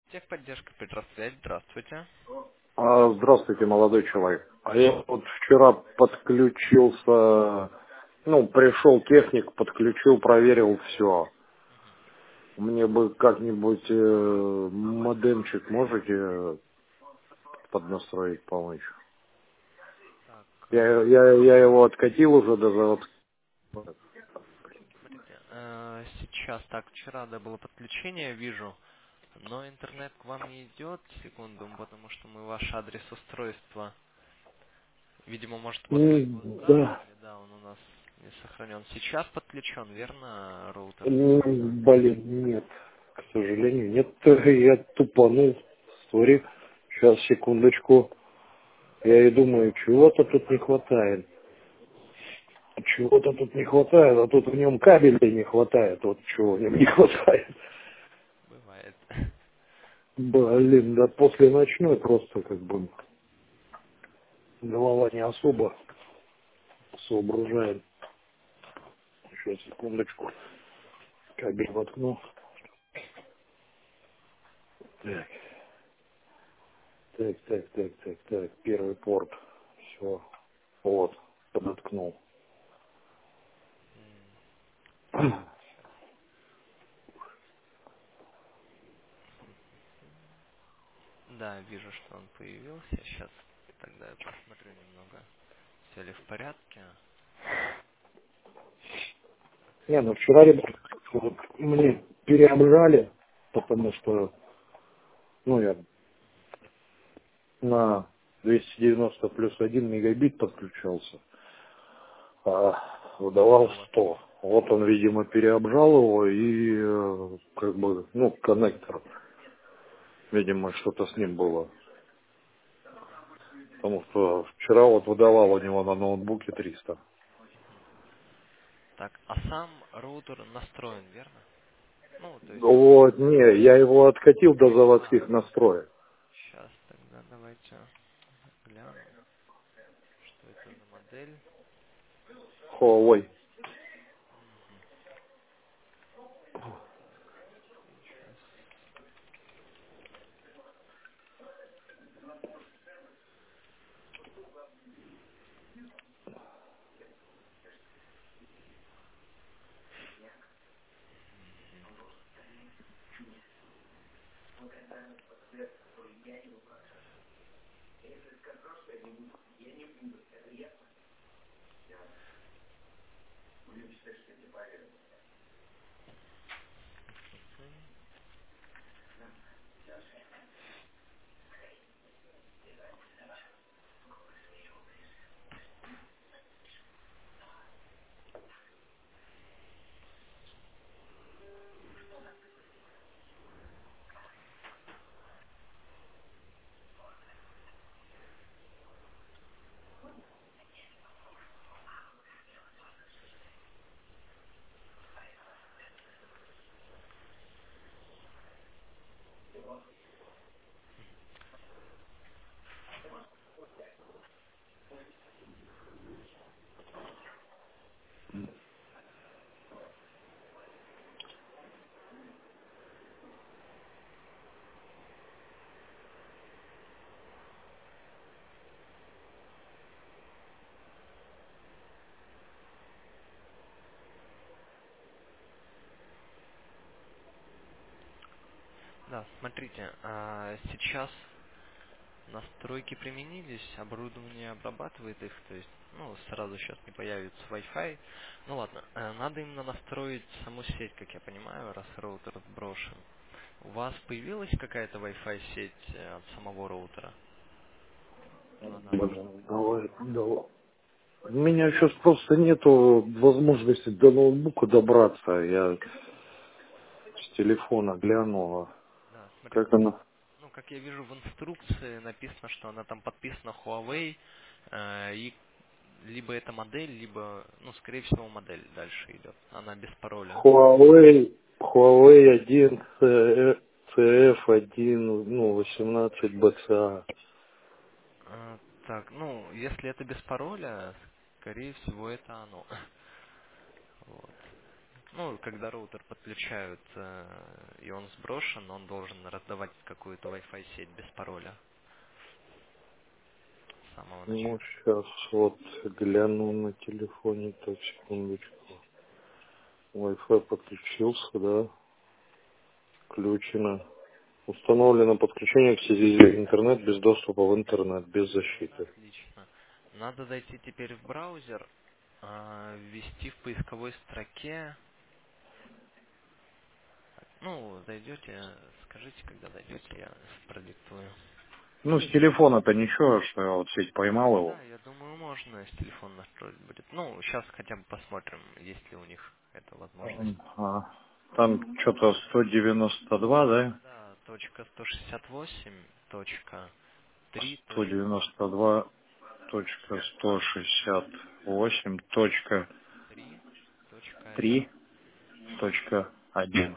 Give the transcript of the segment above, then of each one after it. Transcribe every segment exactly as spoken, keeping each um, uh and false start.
Техподдержка Петросвязь, здравствуйте. А, Здравствуйте, молодой человек. А я вот вчера подключился, ну, пришел техник, подключил, проверил все. Мне бы как-нибудь э, модемчик можете поднастроить, помочь? Так, Я, э, я, я его откатил уже до заводского. смотрите, э, сейчас, так, вчера, да, было подключение, вижу, но интернет к вам не идет, секунду, потому что мы ваш адрес устройства, видимо, может, вот вы его М, Да. сбрасывали, да, он у нас не сохранен. Сейчас подключен, верно, роутер? М, Блин, нет. К сожалению, нет. Я тупанул. Сори. Сейчас, секундочку. Я и думаю, чего-то тут не хватает. Чего-то тут не хватает, а тут в нем кабелей не хватает. Вот чего в нем не хватает. Бывает. Блин, да после ночной просто как бы голова не особо соображает. Сейчас, секундочку. Кабель воткну. Так, так, так, так, так, так. Первый порт. Все. Вот. Подоткнул. М, щас. Да, вижу, что он появился, сейчас тогда я посмотрю немного, все ли в порядке. Не, ну вчера ребята вот мне переобжали, потому что, ну, я на двести девяносто плюс один мегабит подключался, а выдавал А у вас сто. Вот он, видимо, переобжал его и э, как бы, ну, коннектор, видимо, что-то с ним было. Потому что вчера вот выдавал у него на ноутбуке триста. Так, а сам роутер настроен, верно? Ну, то есть... Вот, не, я его откатил до А, заводских настроек. сейчас тогда давайте гляну, что это за модель. Huawei. Мгм. Сейчас. Да, смотрите, а, сейчас настройки применились, оборудование обрабатывает их, то есть, ну, сразу сейчас не появится Wi-Fi. Ну ладно, э, надо именно настроить саму сеть, как я понимаю, раз роутер сброшен. У вас появилась какая-то Wi-Fi сеть э, от самого роутера? Ну, она Блин, должна быть. давай, давай. У меня сейчас просто нету возможности до ноутбука добраться. Я с телефона гляну. а Да, Как смотрите, она? ну, как я вижу в инструкции, написано, что она там подписана Huawei, э, и либо это модель, либо, ну, скорее всего, модель дальше идет. Она без пароля. Huawei, Huawei один, си эф один, ну, восемнадцать би си эй. А, так, ну, если это без пароля, скорее всего, это оно. Вот. Ну, когда роутер подключают, э, и он сброшен, он должен раздавать какую-то Wi-Fi сеть без пароля с самого Ну, начала. сейчас вот гляну на телефоне, так, секундочку. Wi-Fi подключился, да, включено. Установлено подключение к сети интернет без доступа в интернет, без защиты. Отлично. Надо зайти теперь в браузер, а, ввести в поисковой строке. Ну, зайдете, скажите, когда зайдете, я продиктую. Ну, с телефона-то ничего, что я вот сеть поймал Да, его. я думаю, можно с телефона настроить будет. Ну, сейчас хотя бы посмотрим, есть ли у них эта возможность. А, там что-то сто девяносто два, да? Да, точка сто шестьдесят восемь, точка три, сто точка девяносто два точка сто шестьдесят восемь точка три, точка один. три точка один.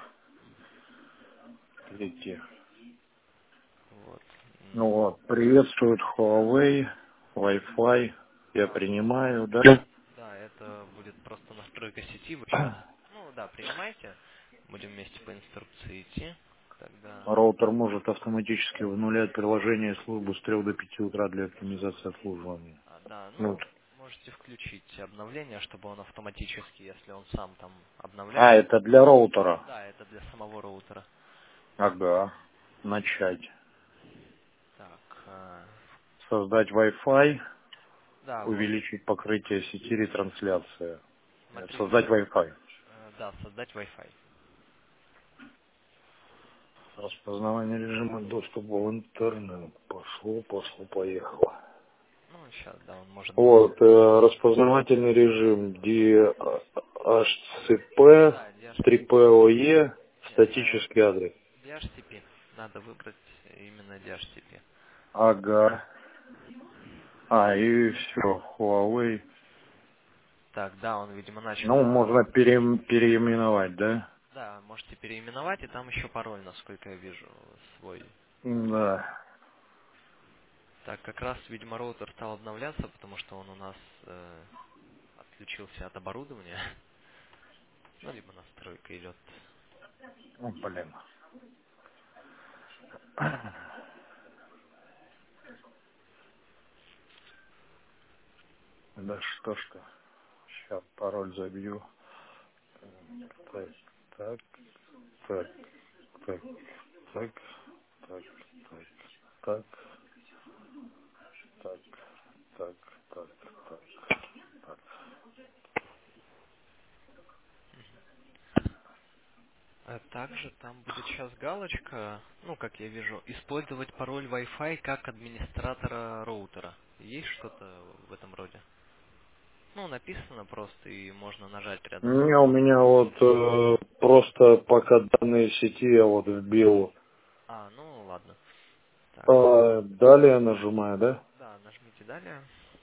Третье. Вот. Ну М, вот, приветствует Huawei, Wi-Fi, я Да, принимаю, да? да, это будет просто настройка сети. Вы сейчас, ну да, принимайте. Будем вместе по инструкции идти. Тогда, Роутер может автоматически обнулять приложение и службу с трех до пяти утра для оптимизации обслуживания. а, да, Ну, ну, можете включить обновление, чтобы он автоматически, если он сам там а, обновляет. это для роутера. Да, это для самого роутера. Ага. Начать. Так, а, Создать Wi-Fi, да, вот, увеличить покрытие сети ретрансляции. Э, смотрите, Создать Wi-Fi. э, да, создать Wi-Fi. Распознавание режима доступа в интернет. Пошло, пошло, поехало. Ну, сейчас, да, он может долго. Вот, э, распознавательный режим ди эйч си пи, Да, три D H C P. пи о и, Нет, э, статический адрес. D H C P. Надо выбрать именно D H C P. Ага. А, и все, Huawei. Так, да, он, видимо, начал Ну, можно устанавливаться. пере- переименовать, да? Да, можете переименовать, и там еще пароль, насколько я вижу, свой. Да. Так, как раз, видимо, роутер стал обновляться, потому что он у нас э, отключился от оборудования. Ну, либо настройка идет. Ну, блин. Да что ж-то. Сейчас пароль забью. Так, так, так, так, так, так, так, так, так, так, так, так, так. А также там будет сейчас галочка, ну, как я вижу, использовать пароль Wi-Fi как администратора роутера. Есть что-то в этом роде? Ну, написано просто, и можно нажать рядом с Не, ним. у меня вот э, просто пока данные сети я вот вбил. А, ну, ладно. Так, А, далее нажимаю, да? да, нажмите далее.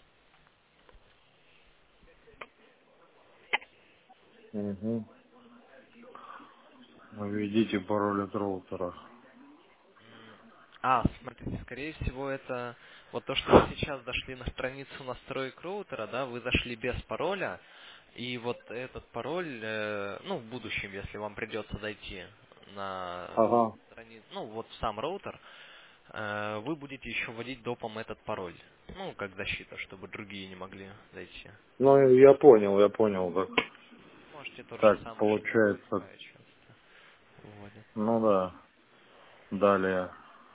Угу. Введите пароль от роутера. М, А, смотрите, скорее всего, это вот то, что вы сейчас зашли на страницу настроек роутера, да, вы зашли без пароля, и вот этот пароль, э, ну, в будущем, если вам придется зайти на Ага. страницу, ну, вот в сам роутер, э, вы будете еще вводить допом этот пароль. Ну, как защита, чтобы другие не могли зайти. Ну, я понял, я понял, так. Можете тот же Так, самый, что в получается, Wi-Fi часто вводят. ну да. Далее.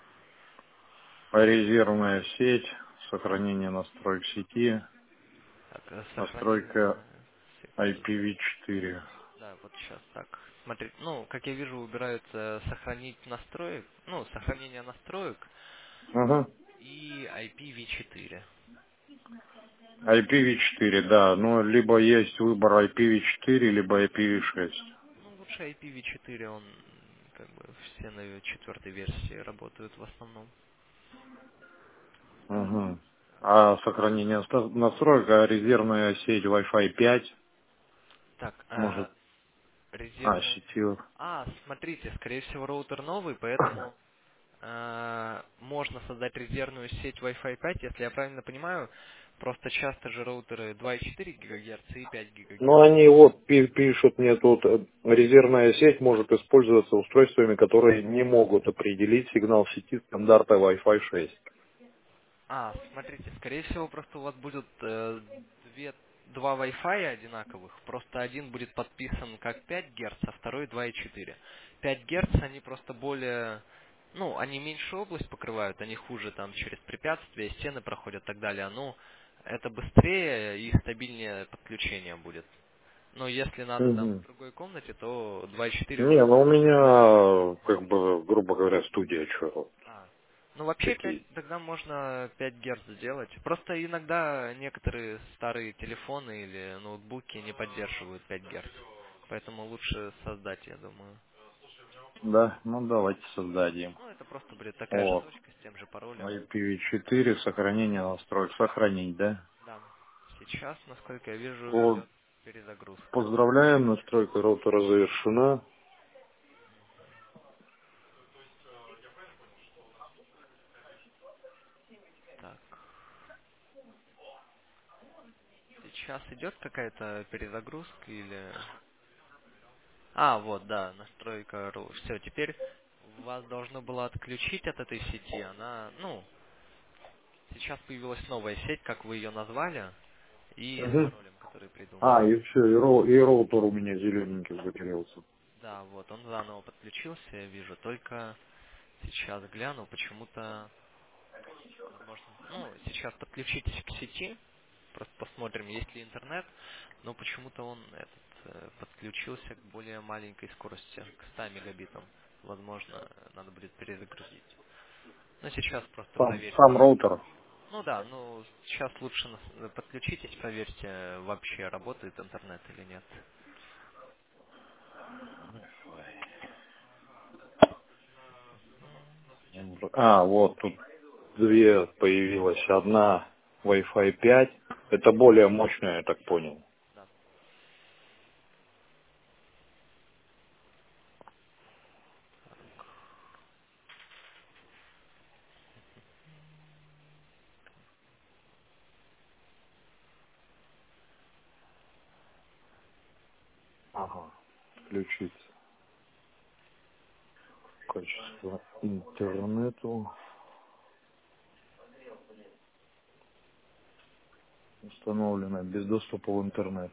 Резервная сеть, сохранение настроек сети, Так, э, настройка сохранение, секунду. ай пи ви четыре. Да, вот сейчас так. Смотрите, ну, как я вижу, убираются сохранить настроек, ну, сохранение настроек Угу. и ай пи ви четыре. ай пи ви четыре, да. Ну, либо есть выбор ай пи ви четыре, либо ай пи ви шесть. Ну, лучше ай пи ви четыре, он, как бы, все на четвертой версии работают в основном. Угу. А сохранение ста- настроек, а резервная сеть Wi-Fi пять, Так, может, э, а, резервная... сетевых. А, смотрите, скорее всего, роутер новый, поэтому э, можно создать резервную сеть Wi-Fi пять, если я правильно понимаю. Просто часто же роутеры два и четыре гигагерца и пять Но гигагерц. они вот пи- пишут мне тут, э, резервная сеть может использоваться устройствами, которые не могут определить сигнал сети стандарта Wi-Fi шесть. А, смотрите, скорее всего, просто у вас будут э, две, два Wi-Fi одинаковых, просто один будет подписан как пять герц, а второй два и четыре. пять герц, они просто более, ну, они меньше область покрывают, они хуже там через препятствия, стены проходят и так далее. Ну, это быстрее и стабильнее подключение будет. Но если надо там в Мгм. другой комнате, то два и четыре уже Не, ну у будет. меня, как бы, грубо говоря, студия, что А. Ну, вообще, пять, такие. тогда можно пять герц сделать. Просто иногда некоторые старые телефоны или ноутбуки не поддерживают пять герц. Поэтому лучше создать, я думаю. Да, ну давайте создадим. Ну, это просто будет такая же Вот, точка с тем же паролем. ай пи ви четыре, сохранение настроек, сохранить, да? Да. Сейчас, насколько я вижу, Вот, идет перезагрузка. поздравляем, настройка роутера завершена. Так. Сейчас идет какая-то перезагрузка или... А, вот, да, настройка ру. Все, теперь вас должно было отключить от этой сети. Она, ну, сейчас появилась новая сеть, как вы ее назвали, и с Мгм. паролем, который А, придумали. и все, и, роу- и роутер у меня зелененький загорелся. Да, вот, он заново подключился, я вижу. Только сейчас гляну, почему-то, возможно, ну, сейчас подключитесь к сети, просто посмотрим, есть ли интернет, но почему-то он этот э, подключился к более маленькой скорости, к ста мегабитам. Возможно, надо будет перезагрузить. Но сейчас просто Сам, проверьте, сам есть ли. роутер. Ну да, ну сейчас лучше нас- подключитесь, проверьте, вообще работает интернет или нет. А, вот тут две появилась. Одна Wi-Fi пять. Это более мощная, я так понял. Да. Ага. Включить качество интернету. Установлено без доступа в интернет.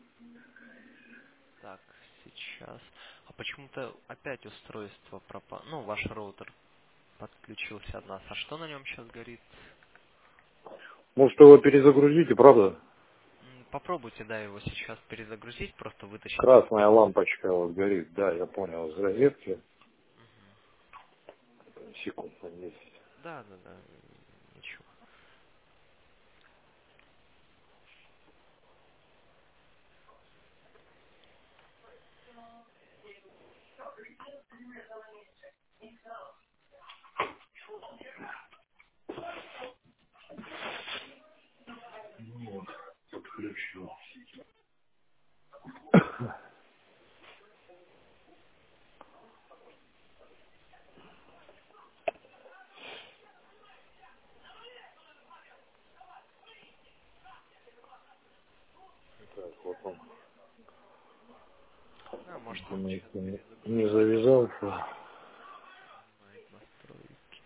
Так, сейчас. А почему-то опять устройство пропало. Ну, ваш роутер подключился от нас. А что на нем сейчас горит? Может его перезагрузите, правда? М, Попробуйте, да, его сейчас перезагрузить, просто вытащите из Красная розетки. лампочка вот горит. Да, я понял. Из розетки. Секунд на десять. Да, да, да, ничего. Подключил. Так, вот он. Да, может он Думаю, сейчас не не перезагрузится. завязался. Принимает настройки.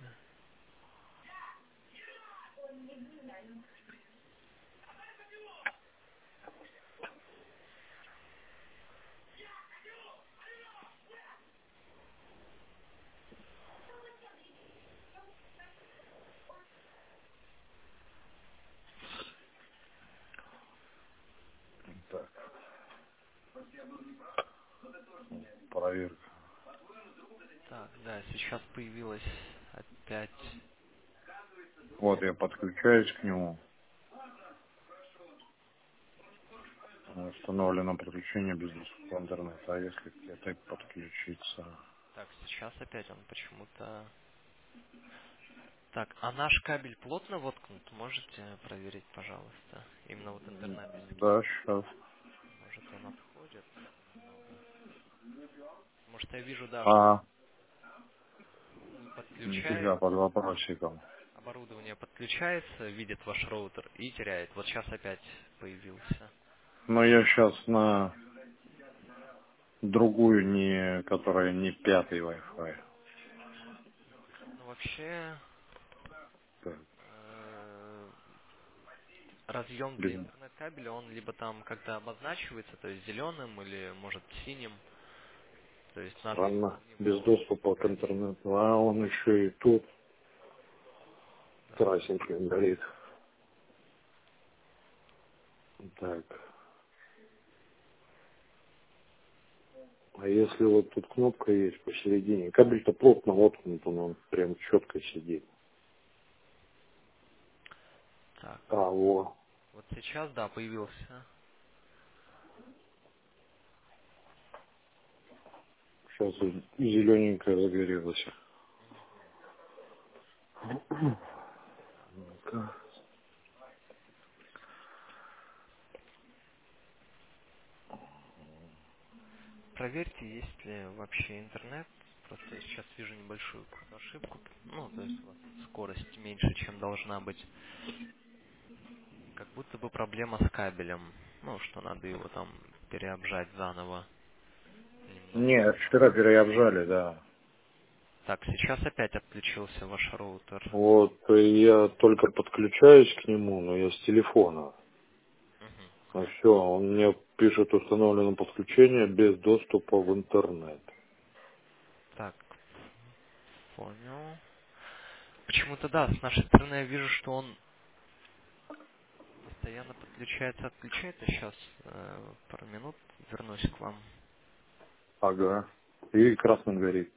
Так, проверка. Так, да, сейчас появилась опять. Вот я подключаюсь к нему. Установлено подключение без доступа в интернет. А если к этой подключиться? Так, сейчас опять он почему-то... Так, а наш кабель плотно воткнут? Можете проверить, пожалуйста? Именно вот интернет из Да, сети. сейчас. Может он отходит немного? Потому что я вижу, да, что А, вы нифига, подключаете, под вопросиком. а оборудование подключается, видит ваш роутер и теряет. Вот сейчас опять появился. Но я сейчас на другую, не, которая не пятый Wi-Fi. Ну, вообще, Так, э, разъем для без- интернет-кабеля, он либо там как-то обозначивается, то есть зеленым или, может, синим. То есть надо Странно. в Без него доступа к вводить. интернету. А он еще и тут Да. красненьким горит. Так. А если вот тут кнопка есть посередине, кабель-то плотно воткнут, он, он прям четко сидит. Так, А, во. вот сейчас, да, появился. Сейчас зелененькая загорелась. Ну-ка. Проверьте, есть ли вообще интернет. Просто я сейчас вижу небольшую какую-то ошибку. Ну, то есть у вас тут скорость меньше, чем должна быть. Как будто бы проблема с кабелем. Ну, что надо его там переобжать заново немного. Не, вчера переобжали, да. Так, сейчас опять отключился ваш роутер. Вот и я только подключаюсь к нему, но я с телефона. Мгм. А все, он мне пишет установлено подключение без доступа в интернет. Так, понял. Почему-то да, с нашей стороны я вижу, что он постоянно подключается, отключается. Сейчас э, пару минут вернусь к вам. Ага. И красным горит.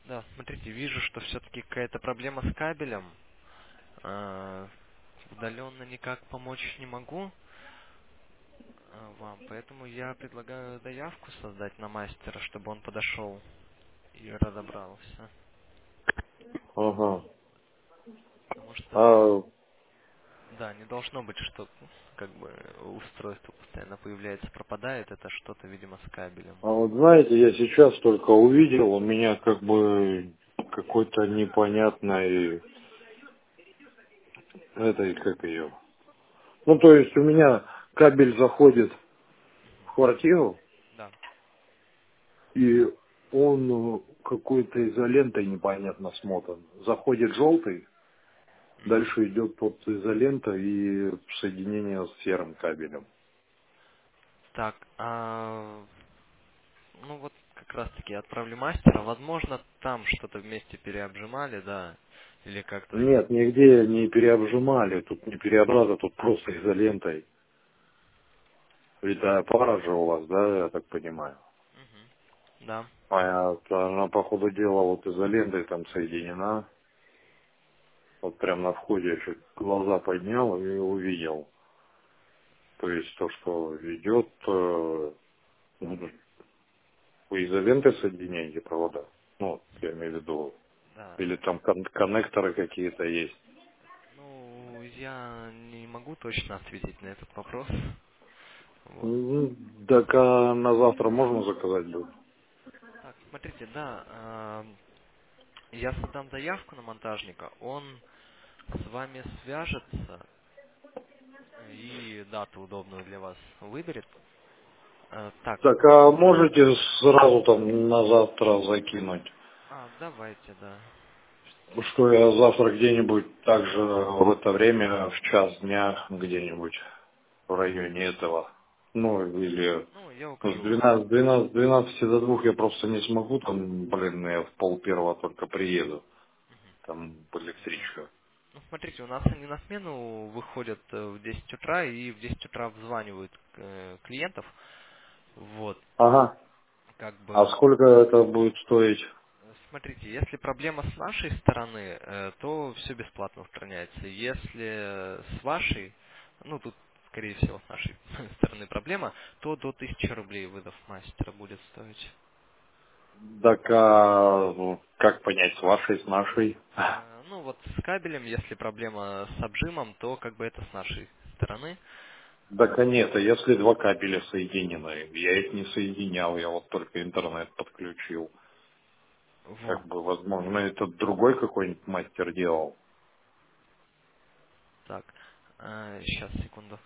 Да, смотрите, вижу, что все-таки какая-то проблема с кабелем. А, удаленно никак помочь не могу а, вам, поэтому я предлагаю заявку создать на мастера, чтобы он подошел и разобрался. Ага. Потому что, А, да, не должно быть, что ну, как бы устройство постоянно появляется, пропадает, это что-то, видимо, с кабелем. а вот знаете, я сейчас только увидел, у меня как бы какой-то непонятный, этой, как ее. Ну, то есть у меня кабель заходит в квартиру, Да. и он э, какой-то изолентой непонятно смотан. Заходит желтый, Мгм. дальше идет под изолента и соединение с серым кабелем. Так, а, ну вот как раз таки отправлю мастера. Возможно, там что-то вместе переобжимали, да, или как-то с ним. Нет, нигде не переобжимали, тут не переобрата, тут просто изолентой. Витая пара же у вас, да, я так понимаю. Мгм. Да. А она, по ходу дела, вот изолентой там соединена. Вот прям на входе я чуть глаза поднял и увидел. То есть то, что идет, э, ну, у изоленты соединяете провода. Ну, я имею в виду. Да. Или там кон- коннекторы какие-то есть. Ну, я не могу точно ответить на этот вопрос. Вот. Ну, так а на завтра можно заказать будет? Так, смотрите, да, а, я создам заявку на монтажника, он с вами свяжется и дату удобную для вас выберет. А, так, Так, а можете сразу там на завтра закинуть? а, давайте, да. Что я завтра где-нибудь также в это время, в час дня, где-нибудь в районе этого. Ну, или Ну, я с укажу. двенадцати, двенадцати, двенадцати до двух я просто не смогу, там, блин, я в пол первого только приеду, там, в Да. электричку. Ну, смотрите, у нас они на смену выходят э, в десять утра и в десять утра взванивают э, клиентов. Вот. И Ага. как А бы, сколько это будет стоить? э, смотрите, если проблема с нашей стороны, э, то все бесплатно устраняется. Если с вашей, ну тут, скорее всего, с нашей стороны проблема, то до тысячи рублей вызов мастера будет стоить. Так, а, ну, как понять, с вашей, с нашей? Э, Ну вот с кабелем, если проблема с обжимом, то как бы это с нашей стороны. Так, а нет, а если два кабеля соединены, я их не соединял, я вот только интернет подключил. Вот. Как бы, возможно, это другой какой-нибудь мастер делал. Так, сейчас, секунду.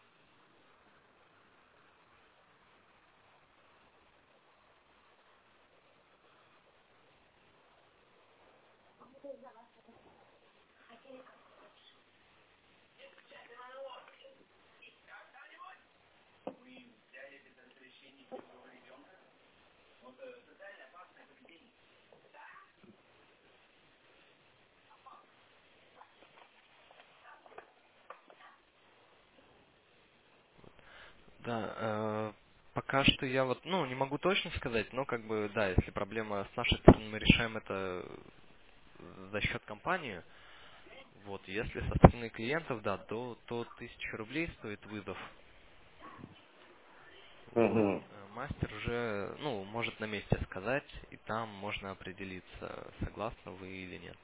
Да, э, пока что я вот, ну, не могу точно сказать, но как бы, да, если проблема с нашей стороны, мы решаем это э, за счет компании. Вот, если со стороны клиентов, да, то, то тысяча рублей стоит вызов. Вот. Угу. Э, Мастер уже, ну, может на месте сказать, и там можно определиться, согласны вы или нет.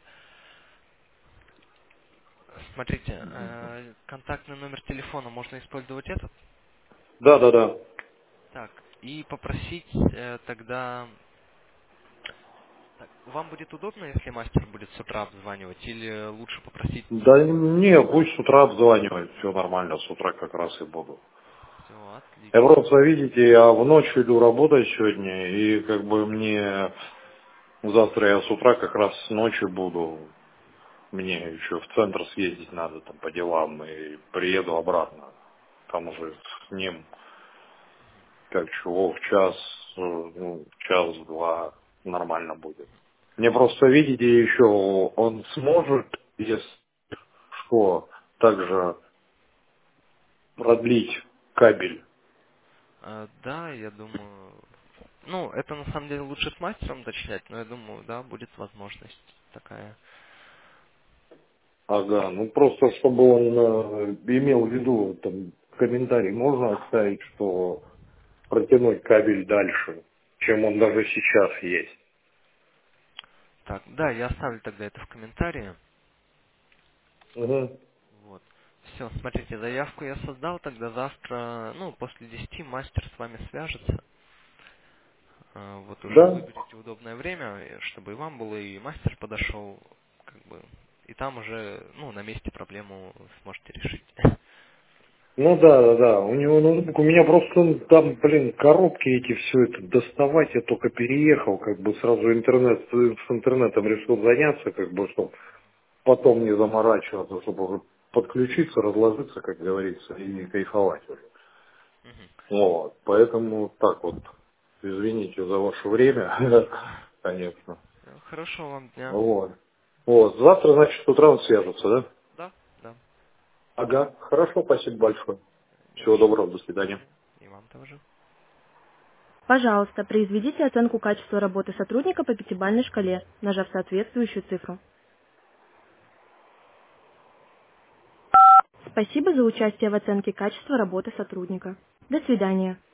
Смотрите, э, контактный номер телефона можно использовать этот. Да, да, да. Так, и попросить э, тогда. Так, вам будет удобно, если мастер будет с утра обзванивать, или лучше попросить? Да не, пусть с утра обзванивает, все нормально, с утра как раз и буду. Все, Я отлично. просто, видите, я в ночь иду работать сегодня, и как бы мне завтра я с утра как раз ночью буду. Мне еще в центр съездить надо там по делам, и приеду обратно. Там уже с ним, как чего, в час, э, ну, в час-два нормально будет. Мне просто, видите, еще он сможет, если что, также продлить кабель. А, да, я думаю. Ну, это на самом деле лучше с мастером уточнять, но я думаю, да, будет возможность такая. Ага, ну просто чтобы он э, имел в виду, там, комментарий можно оставить, что протянуть кабель дальше, чем он даже сейчас есть. Так, да, я оставлю тогда это в комментарии. Угу. Вот. Все, смотрите, заявку я создал, тогда завтра, ну, после десяти мастер с вами свяжется. А, Вот уже Да? выберите удобное время, э, чтобы и вам было, и мастер подошел, как бы, и там уже, ну, на месте проблему сможете решить. Ну да, да, да. У него ноутбук, у меня просто ну, там, блин, коробки эти, все это доставать, я только переехал, как бы сразу интернет, с интернетом решил заняться, как бы, чтобы потом не заморачиваться, чтобы уже подключиться, разложиться, как говорится, и кайфовать уже. Мгм. Вот, поэтому так вот, извините за ваше время, конечно. Всё, хорошего вам дня. Вот. Вот, завтра, значит, с утра он свяжется, да? Да, да, Ага, хорошо, спасибо большое. не за Всего что. доброго, до свидания. Мгм. И вам тоже. Пожалуйста, произведите оценку качества работы сотрудника по пятибалльной шкале, нажав соответствующую цифру. Спасибо за участие в оценке качества работы сотрудника. До свидания.